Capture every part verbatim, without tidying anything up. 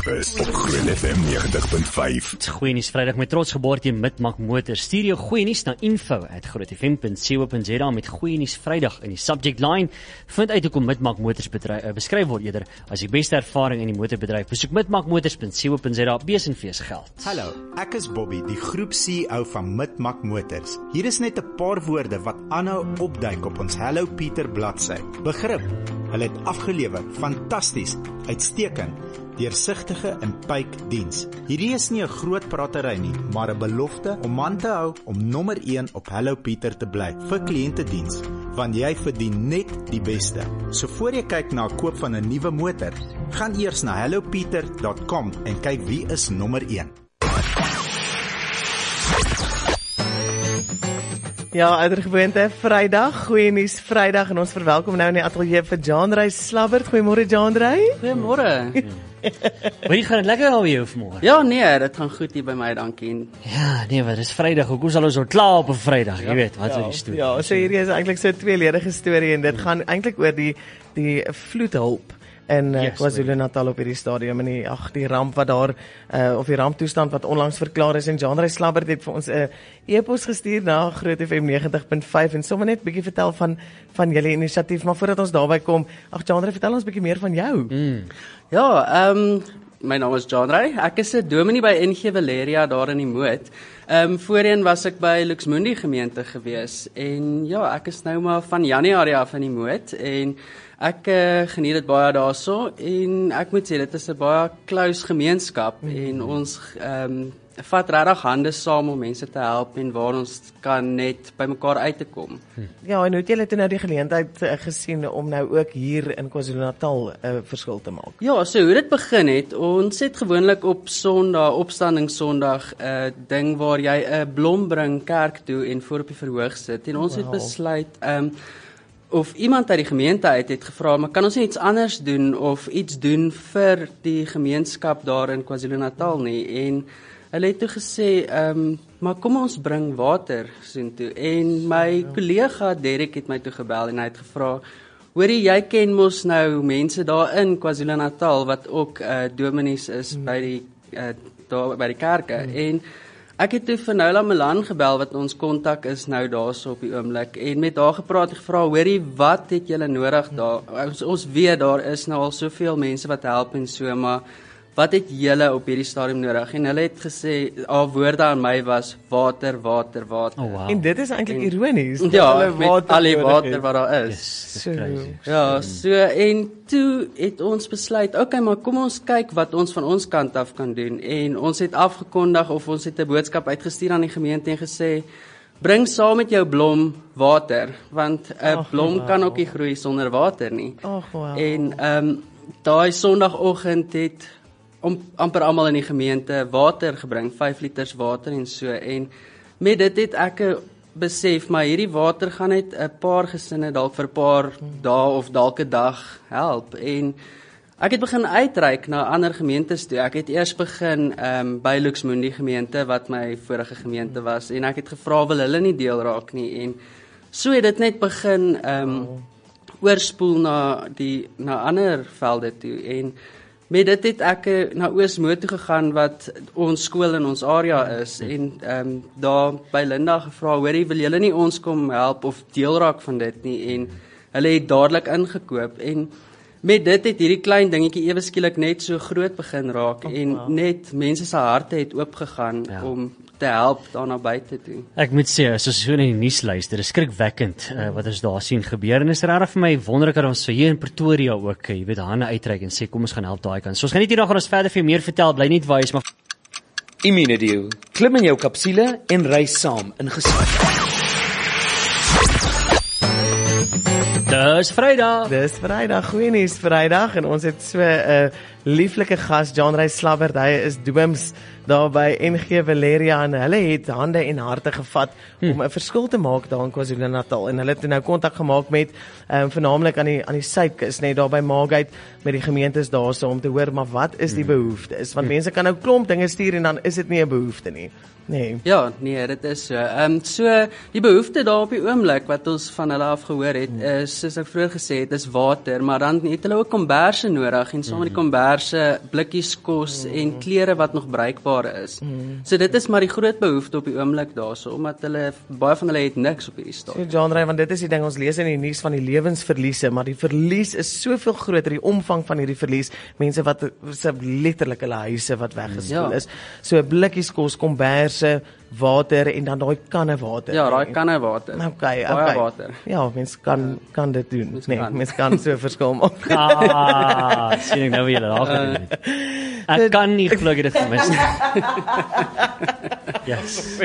Breakfast op Groen F M negentig punt vyf. Goeie nuus Vrydag met trots geboorte met Mac Motors. Stuur jou goeie nuus na info at grootfm punt co punt za met goeie nuus Vrydag in die subject line. Vind uit hoekom Mac Motors bedryf, uh, beskryf word eerder as die beste ervaring in die motorbedryf. Besoek mac motors punt co punt za. Bees en fees geld. Hallo, ek is Bobby, die groep C E O van Mac Motors. Hier is net 'n paar woorde wat aanhou opduik op ons Hello Peter bladsy. Begrip. Hulle het afgelewer, fantasties, uitstekend, deursigtige en pyk diens. Hierdie is nie 'n groot pratery nie, maar 'n belofte om aan te hou om nommer een op Hello Peter te bly vir kliëntediens, want jy verdien net die beste. So voor jy kyk na 'n koop van 'n nuwe motor, gaan eers na hello peter dot com en kyk wie is nommer een. Ja, uiteraard Vrydag, goeie nuus Vrydag en ons verwelkom nou in die ateljee vir Jean-Ray Slabbert. Goeiemôre Jean-Ray. Goeiemôre. Maar jy gaan dit lekker al jou vanmôre? Ja, nee, dit gaan goed hier by my, dankie. Ja, nee, wat is Vrydag? Hoekom sal ons nou klaar op 'n Vrydag? Jy weet, wat is ja, die storie? Ja, so hierdie is eintlik so 'n tweeledige storie en dit gaan eintlik oor die die vloedhulp in uh, Yes, KwaZulu-Natal op hierdie stadium en die ag die ramp wat daar uh, of die ramptoestand wat onlangs verklaar is en Jean-Ray Slabbert het vir ons 'n uh, e-pos gestuur na Groot F M negentig punt vyf en sommer net bietjie vertel van van julle inisiatief, maar voordat ons daarby kom, ag Jean-Ray, vertel ons bietjie meer van jou. Mm. Ja, ehm um, my naam is Jean-Ray. Ek is 'n dominee by N G Valeria daar in die Moot. Ehm um, voorheen was ek by Luxmundi gemeente gewees en ja, ek is nou maar van Januarie af in die Moot en ek uh, geniet dit baie daarso en ek moet sê dit is 'n baie close gemeenskap mm. en ons ehm um, vat regtig hande saam om mense te help en waar ons kan net by mekaar uit te kom. Hm. Ja, en hoe het julle toe nou die geleentheid uh, gesien om nou ook hier in KwaZulu-Natal 'n uh, verskil te maak? Ja, so hoe dit begin het, ons het gewoonlik op Sondag, opstandingssondag 'n uh, ding waar jy 'n uh, blom bring kerk toe en voor op die verhoog sit en ons wow. het besluit ehm um, of iemand uit die gemeente uit het gevra, maar kan ons nie iets anders doen of iets doen vir die gemeenskap daar in KwaZulu-Natal nie en hulle het toe gesê, um, maar kom ons bring water soontoe. En my kollega Derek het my toe gebel en hy het gevra, hoorie, jy ken mos nou mense daar in KwaZulu-Natal wat ook uh, dominees is mm. by die uh, daar by die kerke. Mm. En ek het toe vir Nola Milan gebel wat ons kontak is nou daarso op die oomblik en met haar gepraat en gevra, hoorie, wat het julle nodig daar? Ons, ons weet daar is nou al soveel mense wat help en so, maar wat het julle op hierdie stadium nodig? En hulle het gesê, haar woorde aan my was water, water, water. Oh, wow. En dit is eintlik ironies. Ja, met al die water wat daar is. Yes, dis crazy. Ja, so en toe het ons besluit, okay, maar kom ons kyk wat ons van ons kant af kan doen. En ons het afgekondig of ons het 'n boodskap uitgestuur aan die gemeente en gesê, bring saam met jou blom water, want 'n oh, blom wow. kan ook nie groei sonder water nie. Oh, wow. En ehm um, daai Sondagoggend het om amper almal in die gemeente water gebring, vyf liters water en so en met dit het ek besef maar hierdie water gaan net 'n paar gesinne dalk vir 'n paar dae of dalk 'n dag help en ek het begin uitreik na ander gemeentes toe. Ek het eers begin um, by Luxmundi gemeente wat my vorige gemeente was en ek het gevra wil hulle nie deel raak nie en so het dit net begin um, oh. oorspoel na die na ander velde toe en met dit het ek na Oosmoed toe gegaan wat ons skool in ons area is en um, daar by Linda gevra, hoorie, wil julle nie ons kom help of deel raak van dit nie en hulle het dadelik ingekoop en met dit het hierdie klein dingetjie ewe skielik net so groot begin raak oh, en wow. net mense se harte het oopgegaan ja. om te help daarna buite toe. Ek moet sê, as ons so na die nuus luister, is skrikwekkend uh, wat ons daar sien gebeur en is regtig vir my wonderlik dat ons vir hier in Pretoria ook, jy weet, hande uitreik en sê kom ons gaan help daai kant. So ons gaan net hierna gaan ons verder vir meer vertel, bly net wys, maar Immunedio, klim in jou kapsule en reis saam in gesondheid. Dis Vrydag. Dis Vrydag, goeie nuus Vrydag en ons het so 'n uh, lieflike gas, Jean-Ray Slabbert. Hy is dooms daar by N G Valeria en hulle het hande en harte gevat hm. om 'n verskil te maak daar in KwaZulu-Natal en hulle het nou kontak gemaak met um, vernaamlik aan die aan die suidkus net daar by Margate met die gemeentes daarso om te hoor maar wat is die behoefte is want hm. mense kan nou klomp dinge stuur en dan is dit nie 'n behoefte nie. Nee. Ja, nee, dit is so. Ehm um, so die behoefte daar op die oomblik wat ons van hulle af gehoor het, mm. is, soos ek vroeër gesê het, is water, maar dan het hulle ook komberse nodig en saam met die komberse blikkies kos en klere wat nog bruikbaar is. So dit is maar die groot behoefte op die oomblik daarso, omdat hulle baie van hulle het niks op hierdie stadium. So John Ray, want dit is die ding, ons lees in die nuus van die lewensverliese, maar die verlies is soveel groter, die omvang van hierdie verlies, mense wat se letterlik hulle huise wat weggespoel Ja. is. So blikkies kos, komberse, water en dan daai kanne water. Ja, daai kanne water. Okay, Baie okay. water. Ja, mens kan kan dit doen. Mens Nee, kan. mens kan so verskil maak. Ah, sien ek nou wie julle daar gedoen het. Ek kan nie glo ek het dit gemis nie. Yes.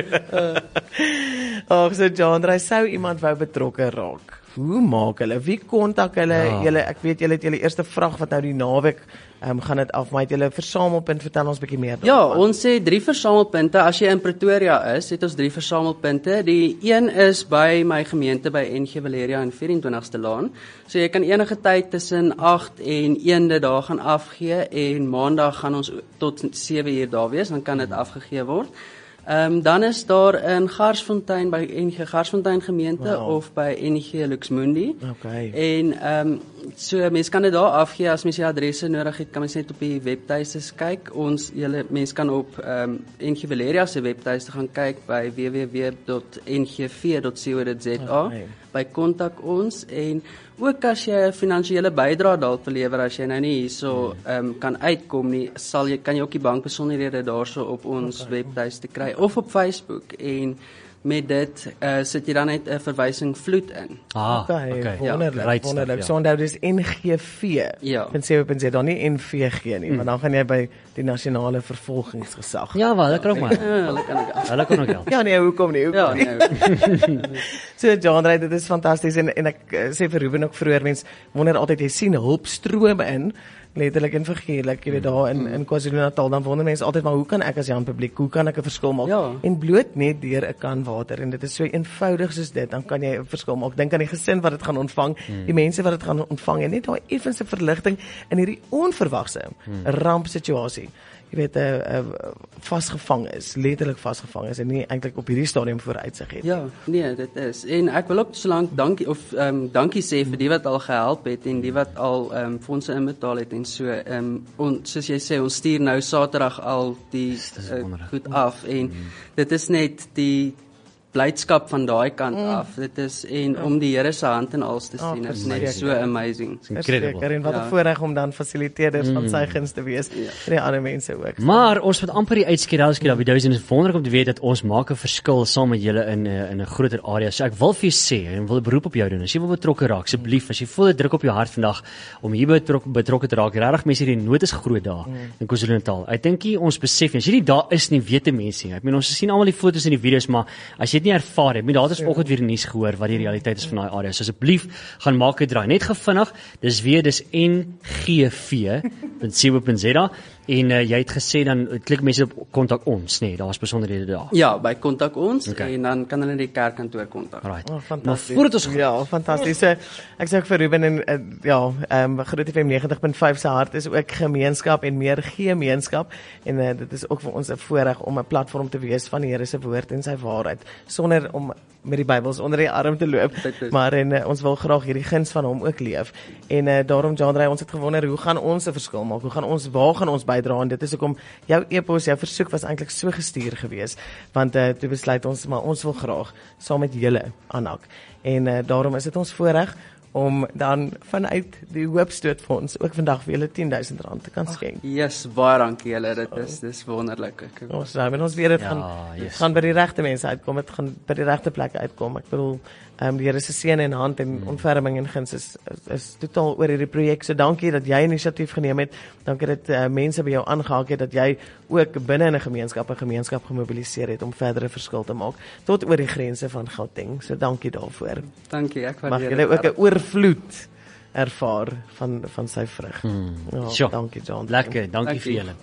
Ag, so John Ray, sou iemand wou betrokke raak. Hoe maak hulle? Wie kontak hulle? Ja. Julle, ek weet julle het julle eerste vrag wat nou die naweek ehm um, gaan dit af, maar het julle versamelpunt, vertel ons bietjie meer Ja, daarvan. ons het drie versamelpunte. As jy in Pretoria is, het ons drie versamelpunte. Die een is by my gemeente by N G Valeria in vyf-en-twintigste Laan. So jy kan enige tyd tussen agt en een daar gaan afgee en maandag gaan ons tot sewe uur daar wees, dan kan dit afgegee word. Ehm um, dan is daar in Garsfontein by N G Garsfontein gemeente Wow. of by N G Luxmundi. Okay. En ehm um, so mense kan dit daar afgee as mens die adresse nodig het, kan mens net op die webtuistes kyk. Ons julle mense kan op ehm um, N G Valeria se webtuiste gaan kyk by w w w punt n g v punt co punt za. Okay. By kontak ons en ook as jy 'n finansiële bydrae dalk wil lewer as jy nou nie hierso ehm um, kan uitkom nie, sal jy kan jy ook die bankbesonderhede daarso op ons okay. webtuiste kry of op Facebook en met dit uh, sit jy dan net 'n verwysing vloed in. Ah, Okay, okay. wonderlik, Right stuff, wonderlik. ja. So onthou dis N G V. Ja. Punt co punt za, dan nie N V G nie, want dan gaan jy by die nasionale vervolgingsgesag. Ja, wel, hulle kan ook maar. Uh, hulle kan ook. Hulle kan ook help. Ja nee, hoekom nie? Hoekom Ja, nie? nee. So John Ray, dit is fantasties en en ek uh, sê vir Ruben ook vroeër, mens wonder altyd jy sien hulpstrome in letterlik en figuurlik, jy weet daar in in KwaZulu-Natal, dan wonder mense altyd maar hoe kan ek as Jan publiek, hoe kan ek 'n verskil maak? Ja. En bloot net deur 'n kan water en dit is so eenvoudig soos dit, dan kan jy 'n verskil maak. Dink aan die gesin wat dit gaan ontvang, hmm. die mense wat dit gaan ontvang en net daai effense verligting in hierdie onverwagse hmm. rampsituasie. Jy weet 'n uh, uh, vasgevang is, letterlik vasgevang is en nie eintlik op hierdie stadium vooruitsig het. Ja, nee, dit is. En ek wil ook solank dankie of ehm um, dankie sê vir die wat al gehelp het en die wat al ehm um, fondse inbetaal het en so. Ehm um, on, soos jy sê, ons stuur nou Saterdag al die uh, goed af en mm. dit is net die blydskap van daai kant mm. af. Dit is en ja. om die Here se hand in alles te sien, Oh, is net so amazing. Incredible. En wat 'n Ja. voorreg om dan fasiliteerders mm. van sy guns te wees Ja. vir die ander mense ook. Maar ons moet amper die uitskedelskie daar by duisend is wonderlik om te weet dat ons maak 'n verskil saam met julle in 'n in 'n groter area. So ek wil vir jou sê en wil 'n beroep op jou doen. As jy wil betrokke raak, asseblief, as jy voel dit druk op jou hart vandag om hier betrokke betrokke te raak. Regtig mense, die nood is groot daar mm. in KwaZulu-Natal. Ek dink nie ons besef nie. As jy nie daar is nie, weet mense nie. Ek meen ons sien almal die foto's en die video's, maar as jy dit nie ervaar het, daar het ons vanoggend weer nuus gehoor wat die realiteit is van daai area. So asseblief gaan maak 'n draai. Net gevinnig. Dis weer dis N G V punt co punt za en uh, jy het gesê dan klik mense op kontak ons, nê. Nee, daar's besonderhede daar. Ja, by kontak ons Okay. en dan kan hulle die kerkkantoor kontak. Right. Oh, Maar fantasties. voordat ons ja, fantasties. So, ek sê ook vir Ruben en uh, ja, ehm um, Groot F M negentig punt vyf se hart is ook gemeenskap en meer gemeenskap en uh, dit is ook vir ons 'n voorreg om 'n platform te wees van die Here se woord en sy waarheid sonder om met die Bybels onder die arm te loop. Maar en uh, ons wil graag hierdie guns van hom ook leef. En uh, daarom John Ray, ons het gewonder hoe gaan ons 'n verskil maak? Hoe gaan ons waar gaan ons bydra? En dit is hoekom jou e-pos, jou versoek was eintlik so gestuur gewees, want uh, toe besluit ons maar ons wil graag saam met julle aanhak. En uh, daarom is dit ons voorreg om dan vanuit die Hoopstootfonds ook vandag vir julle tien duisend rand te kan skenk. Yes, baie dankie julle. Dit is dis wonderlik. Ek Ons nou, en ons weet dit Ja, gaan yes. gaan by die regte mense uitkom, dit gaan by die regte plekke uitkom. Ek bedoel, ehm um, die Here se seën en hand en mm. ontferming en guns is, is is totaal oor hierdie projek. So dankie dat jy inisiatief geneem het. Dankie dat uh, mense by jou aangehaak het, dat jy ook binne in 'n gemeenskap 'n gemeenskap gemobiliseer het om verdere verskil te maak tot oor die grense van Gauteng. So dankie daarvoor. dankie. Ek Mag waardeer julle dit ook 'n oorvloed ervaar van van sy vrug. Hmm. Ja, Sure. dankie John. Lekker, dankie Dankie. vir julle.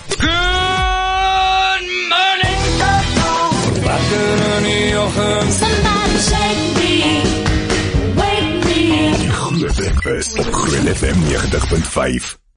Somebody shake me, wake me. Die Groot Breakfast op Groot F M negentig punt vyf.